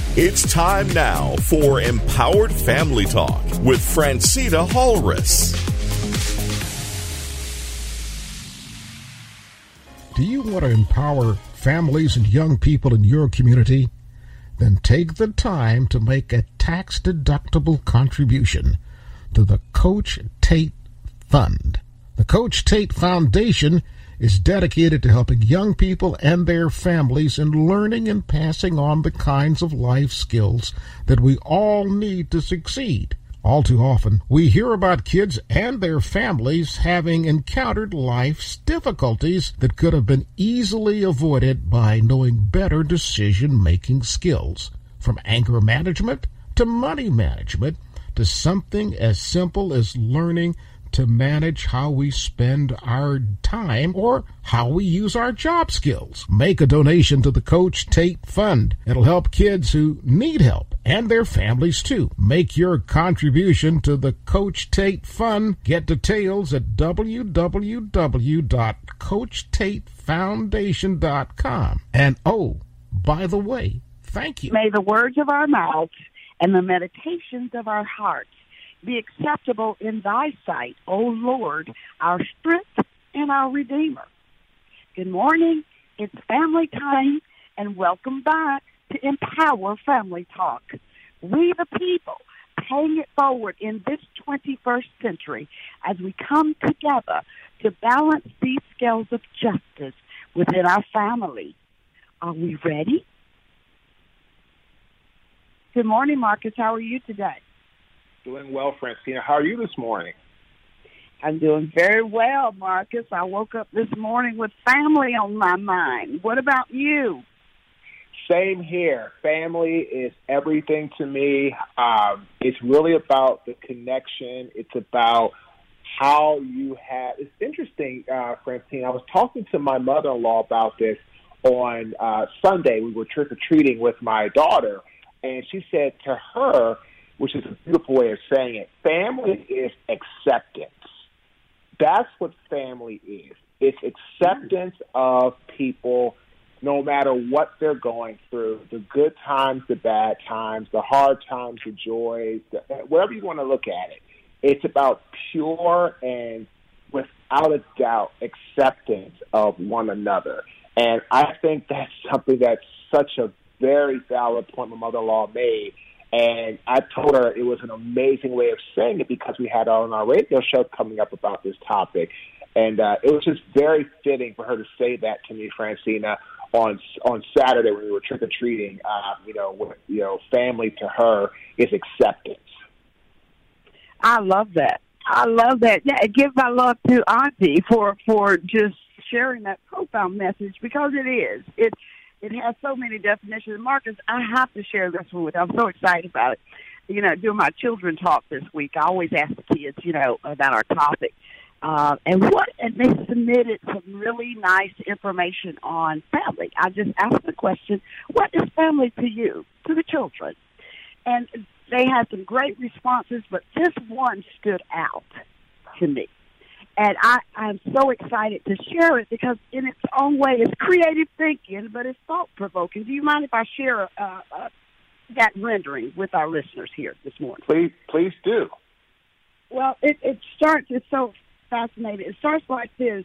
It's time now for Empowered Family Talk with Francina Hallrus. Do you want to empower families and young people in your community? Then take the time to make a tax-deductible contribution to the Coach Tate Fund. The Coach Tate Foundation is dedicated to helping young people and their families in learning and passing on the kinds of life skills that we all need to succeed. All too often, we hear about kids and their families having encountered life's difficulties that could have been easily avoided by knowing better decision-making skills, from anger management to money management to something as simple as learning to manage how we spend our time or how we use our job skills. Make a donation to the Coach Tate Fund. It'll help kids who need help and their families too. Make your contribution to the Coach Tate Fund. Get details at www.coachtatefoundation.com. And oh, by the way, thank you. May the words of our mouths and the meditations of our hearts be acceptable in thy sight, O Lord, our strength and our Redeemer. Good morning. It's family time, and welcome back to Empower Family Talk. We the people paying it forward in this 21st century as we come together to balance these scales of justice within our family. Are we ready? Good morning, Marcus. How are you today? Doing well, Francina. How are you this morning? I'm doing very well, Marcus. I woke up this morning with family on my mind. What about you? Same here. Family is everything to me. It's really about the connection. It's about how you have... It's interesting, Francina. I was talking to my mother-in-law about this on Sunday. We were trick-or-treating with my daughter, and she said to her, which is a beautiful way of saying it, family is acceptance. That's what family is. It's acceptance of people no matter what they're going through, the good times, the bad times, the hard times, the joys, whatever you want to look at it. It's about pure and, without a doubt, acceptance of one another. And I think that's something that's such a very valid point my mother-in-law made. And I told her it was an amazing way of saying it because we had on our radio show coming up about this topic. And it was just very fitting for her to say that to me, Francina, on Saturday when we were trick-or-treating. Family to her is acceptance. I love that. Yeah, give my love to Auntie for just sharing that profound message because it is. It has so many definitions. Marcus, I have to share this one with you. I'm so excited about it. Doing my children talk this week, I always ask the kids, about our topic. And they submitted some really nice information on family. I just asked the question, what is family to you, to the children? And they had some great responses, but this one stood out to me. And I'm so excited to share it because in its own way, it's creative thinking, but it's thought-provoking. Do you mind if I share that rendering with our listeners here this morning? Please do. Well, it's so fascinating. It starts like this.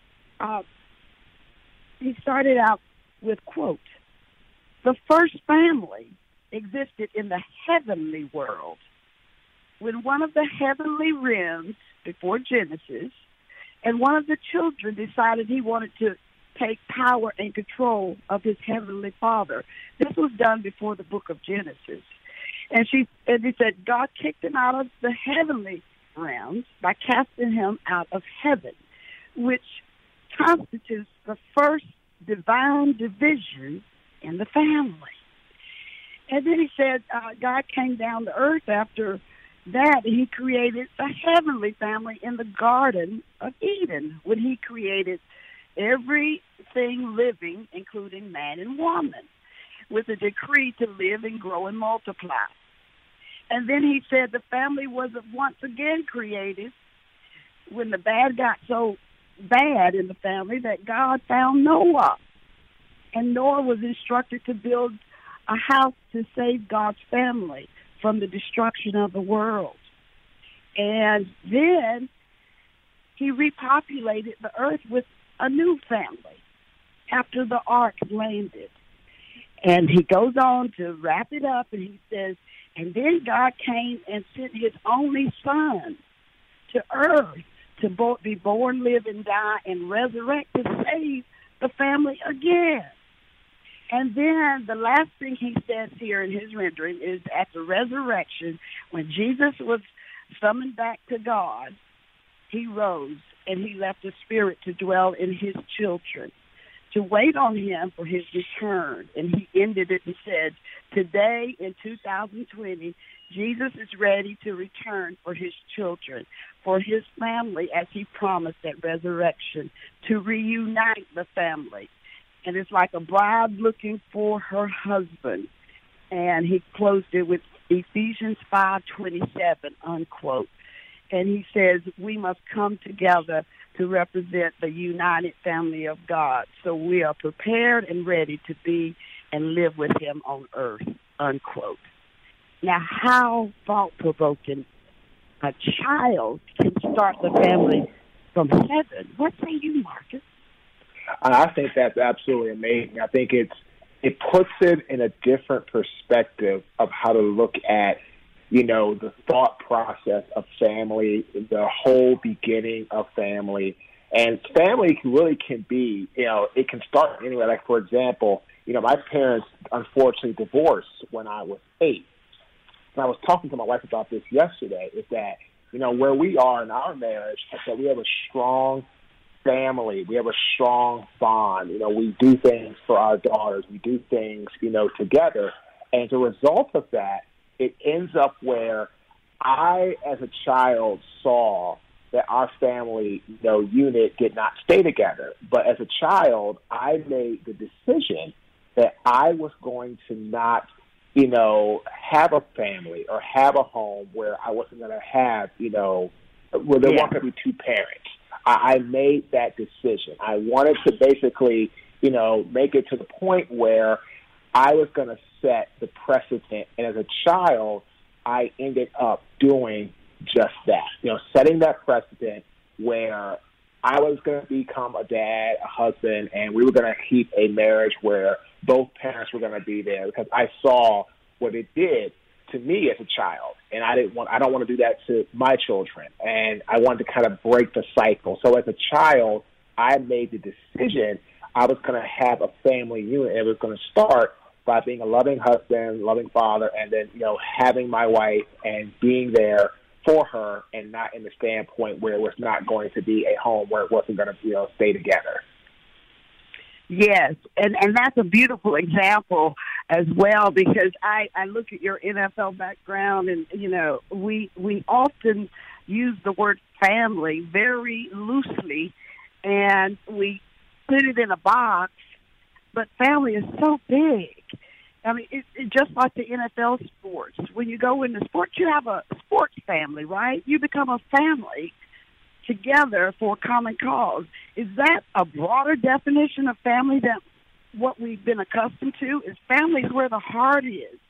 He started out with, quote, "The first family existed in the heavenly world. When one of the heavenly realms before Genesis, and one of the children decided he wanted to take power and control of his heavenly father." This was done before the book of Genesis. And he said God kicked him out of the heavenly realms by casting him out of heaven, which constitutes the first divine division in the family. And then he said God came down to earth after that. He created a heavenly family in the Garden of Eden when he created everything living, including man and woman, with a decree to live and grow and multiply. And then he said the family was once again created when the bad got so bad in the family that God found Noah. And Noah was instructed to build a house to save God's family from the destruction of the world. And then he repopulated the earth with a new family after the ark landed. And he goes on to wrap it up, and he says, and then God came and sent his only son to earth to be born, live, and die, and resurrect to save the family again. And then the last thing he says here in his rendering is at the resurrection, when Jesus was summoned back to God, he rose and he left the Spirit to dwell in his children, to wait on him for his return. And he ended it and said, today in 2020, Jesus is ready to return for his children, for his family, as he promised at resurrection, to reunite the family. And it's like a bride looking for her husband. And he closed it with Ephesians 5:27, unquote. And he says, we must come together to represent the united family of God. So we are prepared and ready to be and live with him on earth, unquote. Now, how thought-provoking a child can start the family from heaven. What say you, Marcus? I think that's absolutely amazing. I think it puts it in a different perspective of how to look at, the thought process of family, the whole beginning of family. And family really can be, it can start anywhere. Like, for example, my parents unfortunately divorced when I was 8. And I was talking to my wife about this yesterday, is that, where we are in our marriage, is that we have a strong family. We have a strong bond. We do things for our daughters. We do things, together. And as a result of that, it ends up where I, as a child, saw that our family, unit did not stay together. But as a child, I made the decision that I was going to not, have a family or have a home where I wasn't going to have, where there weren't going to be two parents. I made that decision. I wanted to basically, make it to the point where I was going to set the precedent. And as a child, I ended up doing just that, setting that precedent where I was going to become a dad, a husband, and we were going to keep a marriage where both parents were going to be there, because I saw what it did to me as a child, and I don't want to do that to my children, and I wanted to kind of break the cycle. So as a child, I made the decision I was going to have a family unit, and it was going to start by being a loving husband, loving father, and then, having my wife and being there for her, and not in the standpoint where it was not going to be a home where it wasn't going to, stay together. Yes, and that's a beautiful example as well, because I look at your NFL background, and, we often use the word family very loosely, and we put it in a box, but family is so big. I mean, it's just like the NFL sports. When you go into sports, you have a sports family, right? You become a family together for a common cause. Is that a broader definition of family than what we've been accustomed to? Is family where the heart is?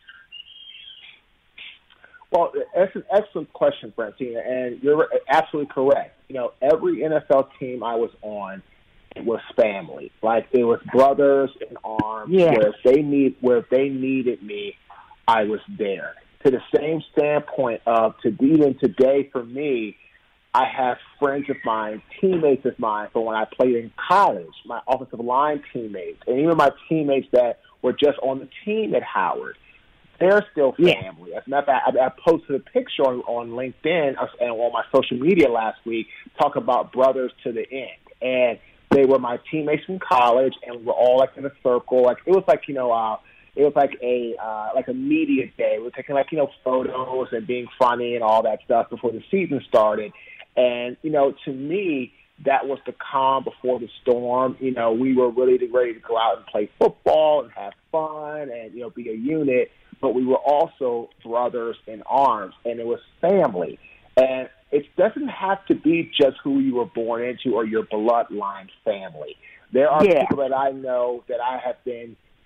Well, that's an excellent question, Francina, and you're absolutely correct. Every NFL team I was on, it was family. Like, it was brothers in arms. Yeah. Where if they needed me, I was there. To the same standpoint of, even today for me, I have friends of mine, teammates of mine from when I played in college, my offensive line teammates, and even my teammates that were just on the team at Howard. They're still family. As a matter of fact, I posted a picture on LinkedIn and on my social media last week, talking about brothers to the end. And they were my teammates from college, and we were all like in a circle. Like, it was like, it was like a media day. We were taking photos and being funny and all that stuff before the season started. And, to me, that was the calm before the storm. We were really ready to go out and play football and have fun and, be a unit. But we were also brothers in arms, and it was family. And it doesn't have to be just who you were born into or your bloodline family. There are people that I know that I have been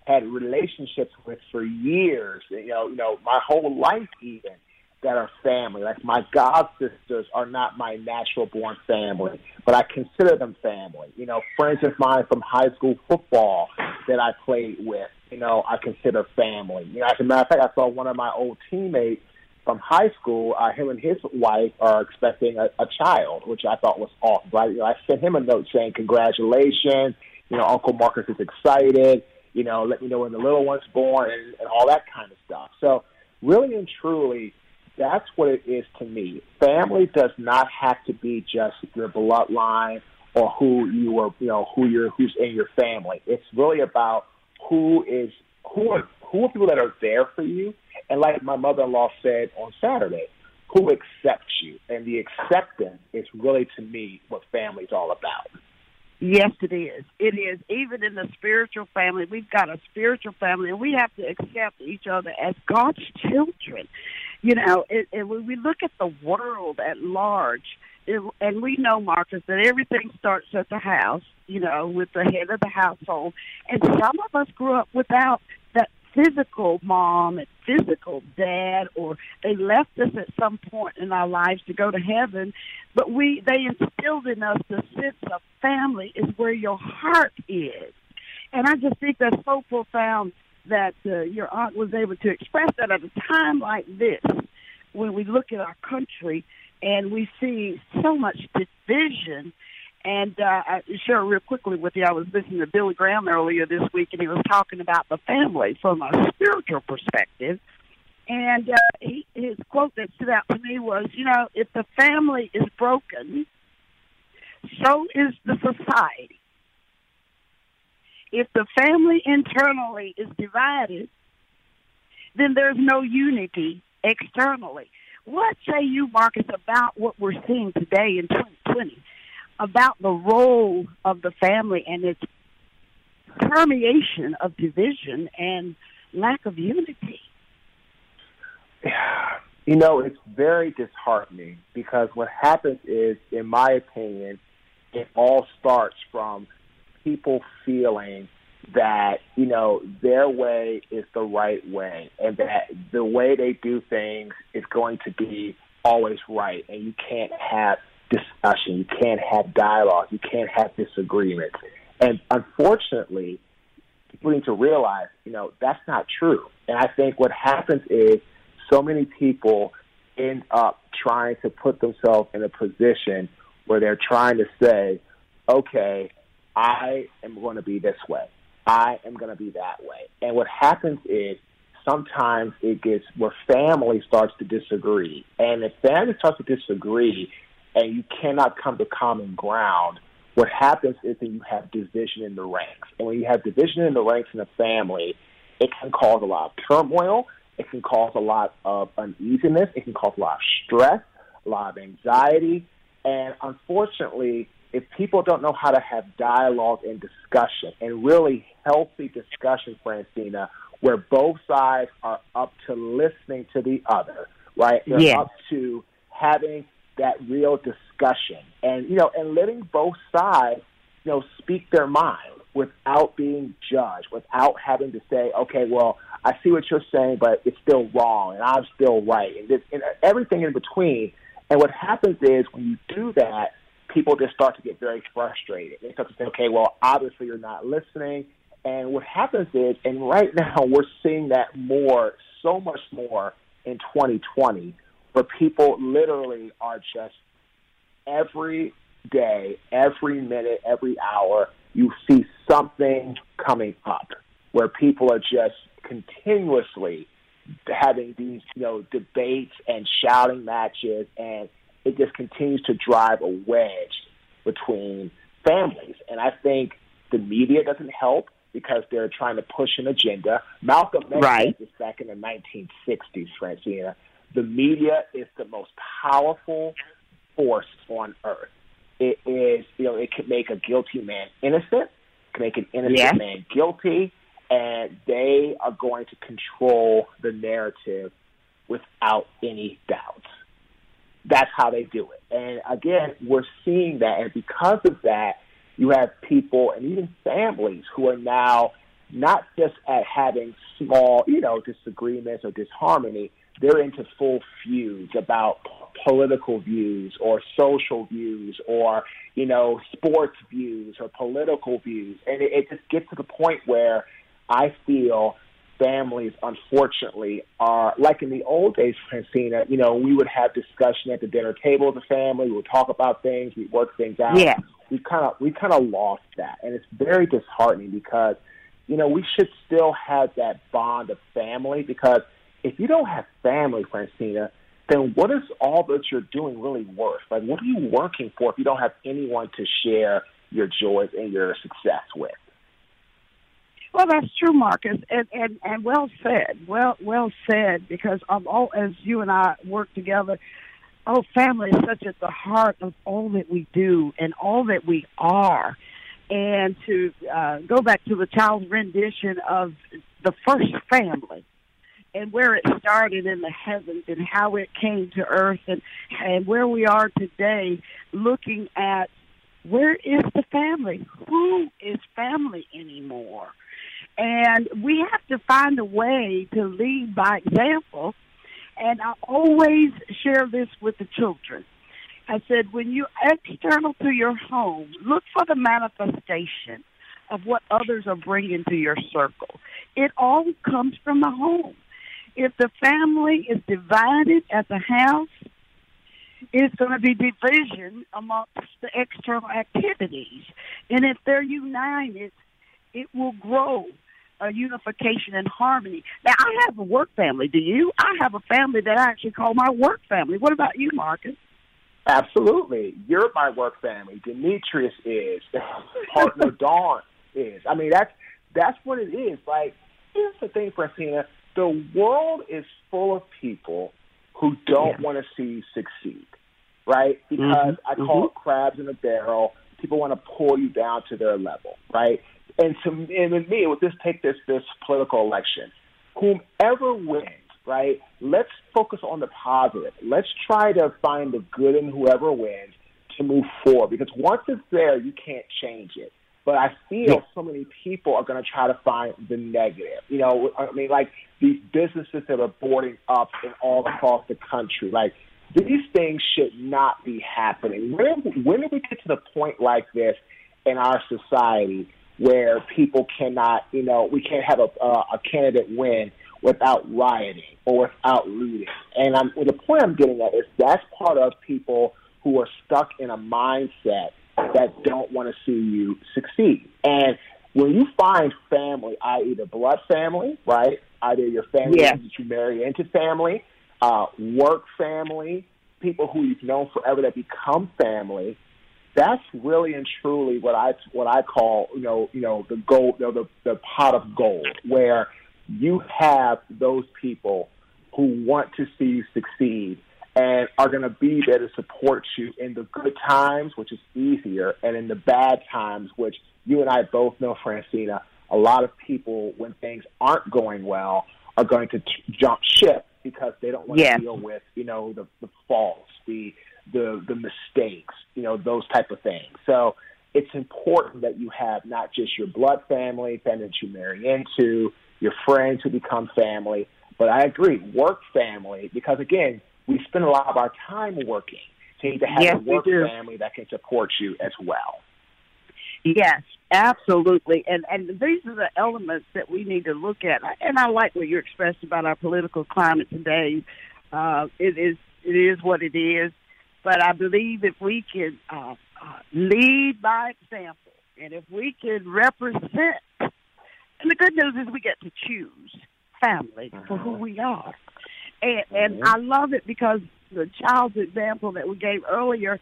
had relationships with for years, my whole life even, that are family. Like my god sisters are not my natural born family, but I consider them family. Friends of mine from high school football that I played with, I consider family. As a matter of fact, I saw one of my old teammates from high school. Him and his wife are expecting a child, which I thought was awesome. But I sent him a note saying, congratulations, Uncle Marcus is excited, let me know when the little one's born and all that kind of stuff. So really and truly, that's what it is to me. Family does not have to be just your bloodline or who's in your family. It's really about who are people that are there for you, and like my mother-in-law said on Saturday, who accepts you. And the acceptance is really, to me, what family's all about. Yes, it is. It is. Even in the spiritual family, we've got a spiritual family, and we have to accept each other as God's children. And when we look at the world at large, and we know, Marcus, that everything starts at the house, with the head of the household. And some of us grew up without that physical mom and physical dad, or they left us at some point in our lives to go to heaven. But they instilled in us the sense of family is where your heart is. And I just think that's so profound that your aunt was able to express that at a time like this, when we look at our country and we see so much division. And I share real quickly with you, I was listening to Billy Graham earlier this week, and he was talking about the family from a spiritual perspective. And his quote that stood out to me was, if the family is broken, so is the society. If the family internally is divided, then there's no unity externally. What say you, Marcus, about what we're seeing today in 2020, about the role of the family and its permeation of division and lack of unity? It's very disheartening, because what happens is, in my opinion, it all starts from people feeling that, their way is the right way, and that the way they do things is going to be always right, and you can't have discussion, you can't have dialogue, you can't have disagreements. And unfortunately, people need to realize, that's not true. And I think what happens is so many people end up trying to put themselves in a position where they're trying to say, okay, I am going to be this way, I am going to be that way. And what happens is sometimes it gets where family starts to disagree. And if family starts to disagree and you cannot come to common ground, what happens is that you have division in the ranks. And when you have division in the ranks in a family, it can cause a lot of turmoil. It can cause a lot of uneasiness. It can cause a lot of stress, a lot of anxiety. And unfortunately, if people don't know how to have dialogue and discussion, and really healthy discussion, Francina, where both sides are up to listening to the other, right? They're up to having that real discussion and, and letting both sides, speak their mind without being judged, without having to say, okay, well, I see what you're saying, but it's still wrong, and I'm still right, and everything in between. And what happens is when you do that, people just start to get very frustrated. They start to say, okay, well, obviously you're not listening. And what happens is, and right now we're seeing that so much more in 2020, where people literally are just every day, every minute, every hour, you see something coming up where people are just continuously having these, debates and shouting matches, and it just continues to drive a wedge between families. And I think the media doesn't help because they're trying to push an agenda. Malcolm X said this back in the 1960s, Francina. The media is the most powerful force on earth. It is, it can make a guilty man innocent, can make an innocent man guilty, and they are going to control the narrative without any doubts. That's how they do it. And again, we're seeing that. And because of that, you have people and even families who are now not just at having small, disagreements or disharmony. They're into full feuds about political views or social views or, sports views or political views. And it just gets to the point where I feel families, unfortunately, are like in the old days, Francina, we would have discussion at the dinner table as a family. We would talk about things. We'd work things out. Yeah. We kind of lost that. And it's very disheartening because, we should still have that bond of family, because if you don't have family, Francina, then what is all that you're doing really worth? Like, what are you working for if you don't have anyone to share your joys and your success with? Well, that's true, Marcus, and well said. Well said, because as you and I work together, family is such at the heart of all that we do and all that we are. And to go back to the child's rendition of the first family, and where it started in the heavens and how it came to earth, and where we are today, looking at where is the family? Who is family anymore? And we have to find a way to lead by example. And I always share this with the children. I said, when you're external to your home, look for the manifestation of what others are bringing to your circle. It all comes from the home. If the family is divided at the house, it's going to be division amongst the external activities. And if they're united, it will grow a unification and harmony. Now, I have a work family. Do you? I have a family that I actually call my work family. What about you, Marcus? Absolutely. You're my work family. Demetrius is. Partner Dawn is. I mean, that's what it is. Like, here's the thing, Francina. The world is full of people who don't want to see you succeed, right? Because I call it crabs in a barrel. People want to pull you down to their level, right? And with me, take this political election. Whomever wins, right? Let's focus on the positive. Let's try to find the good in whoever wins to move forward. Because once it's there, you can't change it. But I feel so many people are going to try to find the negative. Like these businesses that are boarding up all across the country. Like, these things should not be happening. When did we get to the point like this in our society where people cannot, we can't have a candidate win without rioting or without looting? And the point I'm getting at is that's part of people who are stuck in a mindset that don't want to see you succeed. And when you find family, i.e. the blood family, right, either your family that you marry into family, work family, people who you've known forever that become family, that's really and truly what I call, the gold, the pot of gold, where you have those people who want to see you succeed and are going to be there to support you in the good times, which is easier, and in the bad times, which you and I both know, Francina, a lot of people, when things aren't going well, are going to jump ship because they don't want to deal with, the faults, the mistakes, those type of things. So it's important that you have not just your blood family that you marry into, your friends who become family, but I agree, work family, because, again, we spend a lot of our time working. So you need to have a work family that can support you as well. Yes, absolutely. And these are the elements that we need to look at. And I like what you expressed about our political climate today. It is what it is. But I believe if we can lead by example, and if we can represent, and the good news is we get to choose family for who we are. And I love it because the child's example that we gave earlier,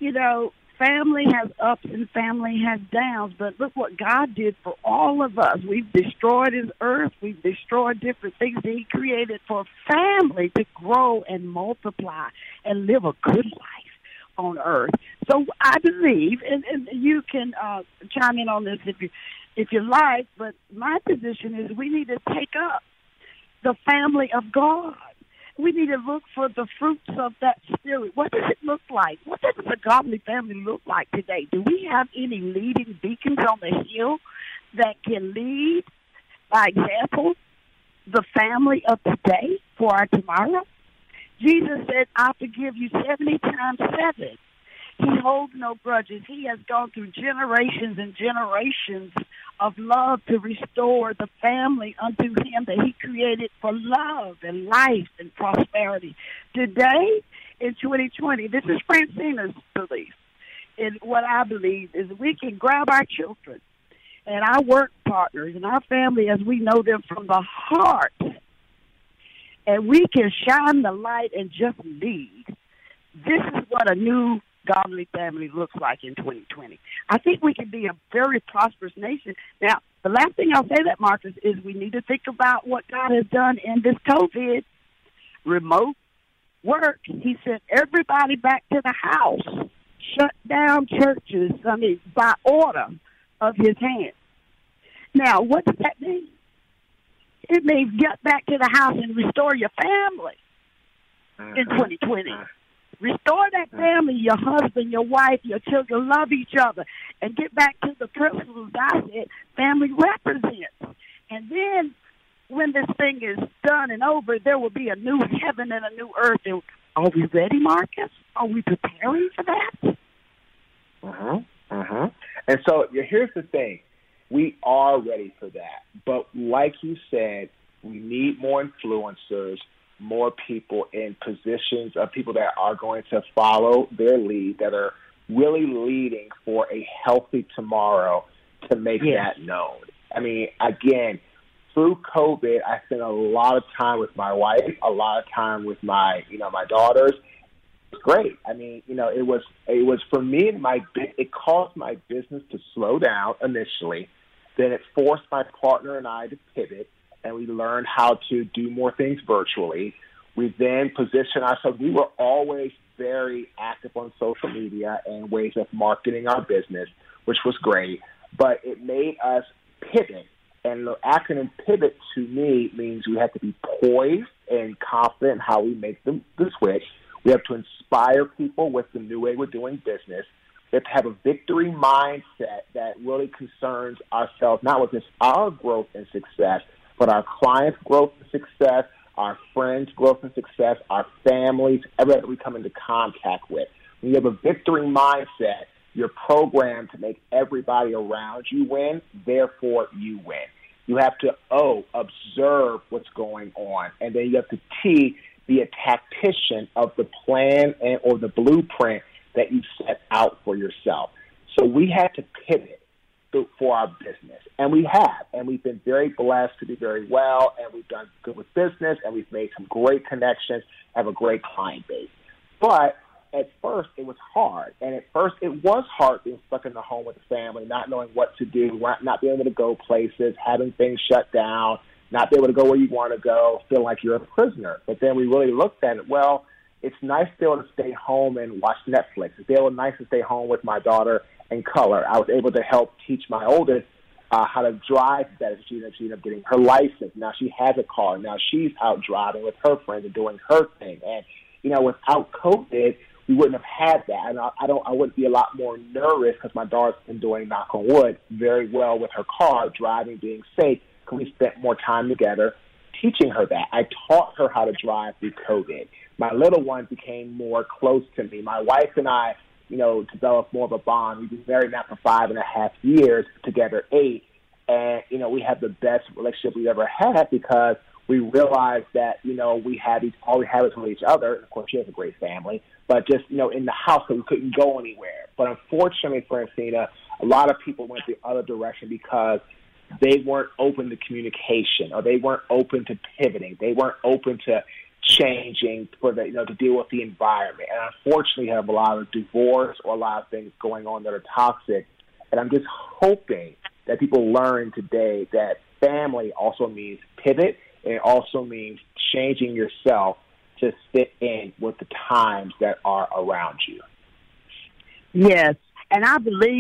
family has ups and family has downs, but look what God did for all of us. We've destroyed his earth. We've destroyed different things that he created for family to grow and multiply and live a good life on earth. So I believe, and you can chime in on this if you like, but my position is we need to take up the family of God. We need to look for the fruits of that spirit. What does it look like? What does a godly family look like today? Do we have any leading beacons on the hill that can lead? by example, the family of today for our tomorrow. Jesus said, I forgive you 70 times 7. He holds no grudges. He has gone through generations and generations of love to restore the family unto him that he created for love and life and prosperity. Today, in 2020, this is Francina's belief. And what I believe is we can grab our children and our work partners and our family as we know them from the heart, and we can shine the light and just lead. This is what a new godly family looks like in 2020. I think we can be a very prosperous nation. Now, the last thing I'll say that, Marcus, is we need to think about what God has done in this COVID remote work. He sent everybody back to the house, shut down churches, by order of his hand. Now, what does that mean? It means get back to the house and restore your family in 2020. Restore that family, your husband, your wife, your children, love each other, and get back to the principles I said family represents. And then when this thing is done and over, there will be a new heaven and a new earth. Are we ready, Marcus? Are we preparing for that? And so here's the thing. We are ready for that. But like you said, we need more influencers, more people in positions of people that are going to follow their lead, that are really leading for a healthy tomorrow to make that known. I mean, again, through COVID, I spent a lot of time with my wife, a lot of time with my daughters. It was great. I mean, it was for me and it caused my business to slow down initially. Then it forced my partner and I to pivot, and we learned how to do more things virtually. We then positioned ourselves. We were always very active on social media and ways of marketing our business, which was great. But it made us pivot. And the acronym PIVOT to me means we have to be poised and confident in how we make the switch. We have to inspire people with the new way we're doing business. We have to have a victory mindset that really concerns ourselves, not with just our growth and success, but our clients' growth and success, our friends' growth and success, our families, everybody that we come into contact with. When you have a victory mindset, you're programmed to make everybody around you win, therefore you win. You have to, observe what's going on, and then you have to, be a tactician of the plan or the blueprint that you set out for yourself. So we had to pivot for our business, and we have, and we've been very blessed to do very well, and we've done good with business, and we've made some great connections, have a great client base. But at first, it was hard, and at first, it was hard being stuck in the home with the family, not knowing what to do, not being able to go places, having things shut down, not being able to go where you want to go, feel like you're a prisoner. But then we really looked at it, well, it's nice to be able to stay home and watch Netflix. It's nice to stay home with my daughter and color. I was able to help teach my oldest how to drive better. She ended up getting her license. Now she has a car. Now she's out driving with her friends and doing her thing. And, without COVID, we wouldn't have had that. And I wouldn't be a lot more nervous because my daughter's been doing, knock on wood, very well with her car, driving, being safe, because we spent more time together teaching her that. I taught her how to drive through COVID. My little one became more close to me. My wife and I, developed more of a bond. We've been married now for 5.5 years, together 8. And, we have the best relationship we've ever had because we realized that, we had all we had was with each other. Of course, she has a great family, but just, in the house, so we couldn't go anywhere. But unfortunately, Francina, a lot of people went the other direction because they weren't open to communication, or they weren't open to pivoting. They weren't open to changing to deal with the environment. And unfortunately, have a lot of divorce or a lot of things going on that are toxic. And I'm just hoping that people learn today that family also means pivot, and it also means changing yourself to fit in with the times that are around you. Yes. And I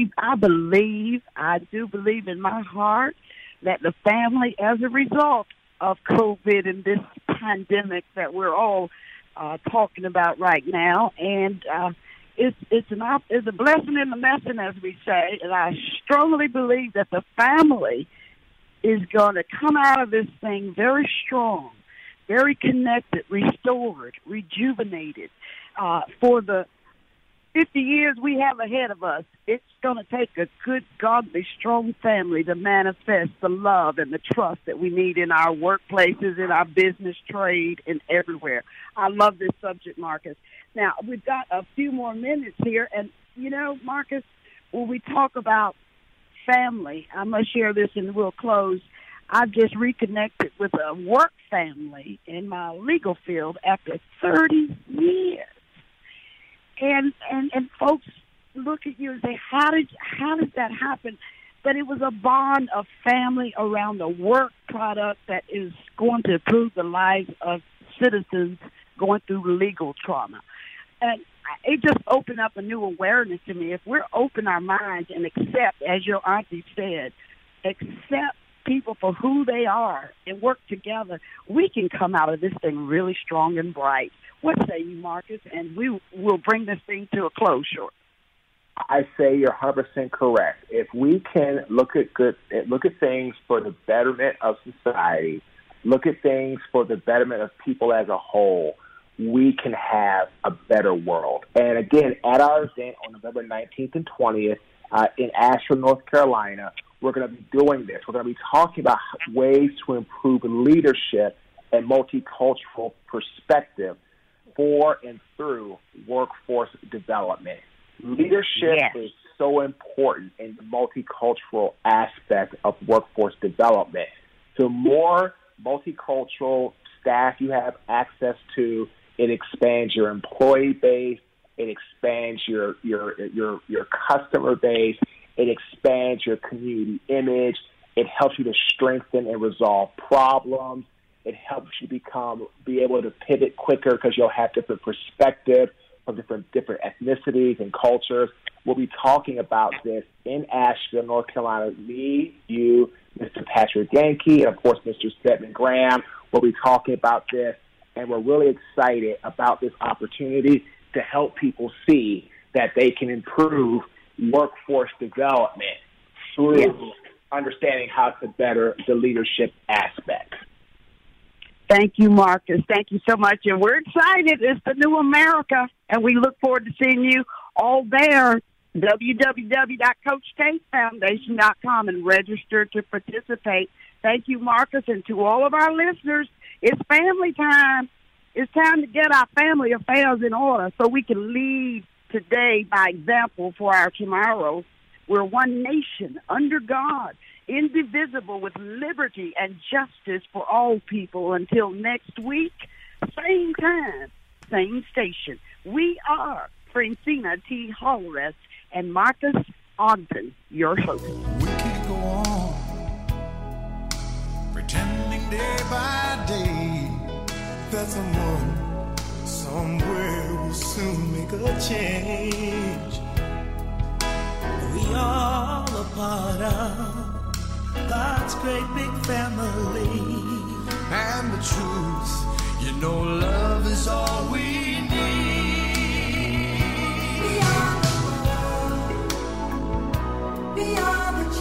do believe in my heart that the family, as a result of COVID and this pandemic that we're all talking about right now, and it's a blessing in the messing, as we say, and I strongly believe that the family is going to come out of this thing very strong, very connected, restored, rejuvenated. For the 50 years we have ahead of us, it's going to take a good, godly, strong family to manifest the love and the trust that we need in our workplaces, in our business, trade, and everywhere. I love this subject, Marcus. Now, we've got a few more minutes here, and, you know, Marcus, when we talk about family, I must share this and we'll close. I've just reconnected with a work family in my legal field after 30 years. And folks look at you and say, how did that happen? But it was a bond of family around a work product that is going to improve the lives of citizens going through legal trauma. And it just opened up a new awareness to me. If we're open our minds and accept, as your auntie said, accept people for who they are and work together, we can come out of this thing really strong and bright. What say you, Marcus? And we will bring this thing to a close short. I say you're 100% correct. If we can look at things for the betterment of society, look at things for the betterment of people as a whole, we can have a better world. And again, at our event on November 19th and 20th in Asheville, North Carolina, we're going to be doing this. We're going to be talking about ways to improve leadership and multicultural perspective for and through workforce development. Leadership is so important in the multicultural aspect of workforce development. The more multicultural staff you have access to, it expands your employee base, it expands your customer base, it expands your community image, it helps you to strengthen and resolve problems, it helps you be able to pivot quicker because you'll have different perspectives from different ethnicities and cultures. We'll be talking about this in Asheville, North Carolina. Me, you, Mr. Patrick Yankee, and, of course, Mr. Stedman Graham. We'll be talking about this, and we're really excited about this opportunity to help people see that they can improve workforce development through understanding how to better the leadership aspect. Thank you, Marcus. Thank you so much. And we're excited. It's the new America, and we look forward to seeing you all there. www.CoachTateFoundation.com and register to participate. Thank you, Marcus, and to all of our listeners. It's family time. It's time to get our family affairs in order so we can lead today by example for our tomorrow. We're one nation under God, indivisible, with liberty and justice for all people. Until next week, same time, same station. We are Francina T. Holrest and Marcus Ogden, your host. We can't go on pretending day by day that someone somewhere will soon make a change. We all a part of God's great big family. And the truth, you know, love is all we need. Beyond the world, beyond the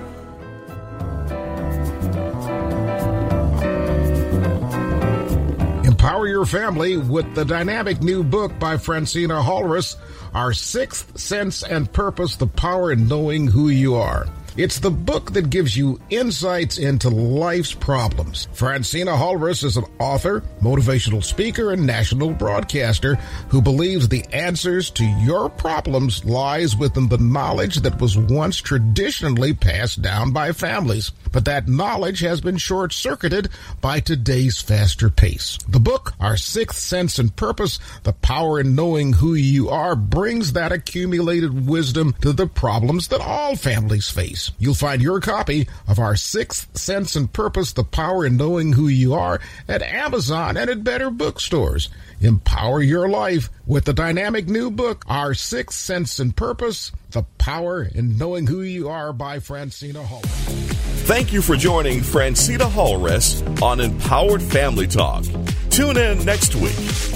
children. Empower your family with the dynamic new book by Francina Holrus, Our Sixth Sense and Purpose, The Power in Knowing Who You Are. It's the book that gives you insights into life's problems. Francina Holrus is an author, motivational speaker, and national broadcaster who believes the answers to your problems lies within the knowledge that was once traditionally passed down by families. But that knowledge has been short-circuited by today's faster pace. The book, Our Sixth Sense and Purpose, The Power in Knowing Who You Are, brings that accumulated wisdom to the problems that all families face. You'll find your copy of Our Sixth Sense and Purpose, The Power in Knowing Who You Are at Amazon and at better bookstores. Empower your life with the dynamic new book, Our Sixth Sense and Purpose, The Power in Knowing Who You Are by Francina Holrus. Thank you for joining Francina Holrus on Empowered Family Talk. Tune in next week.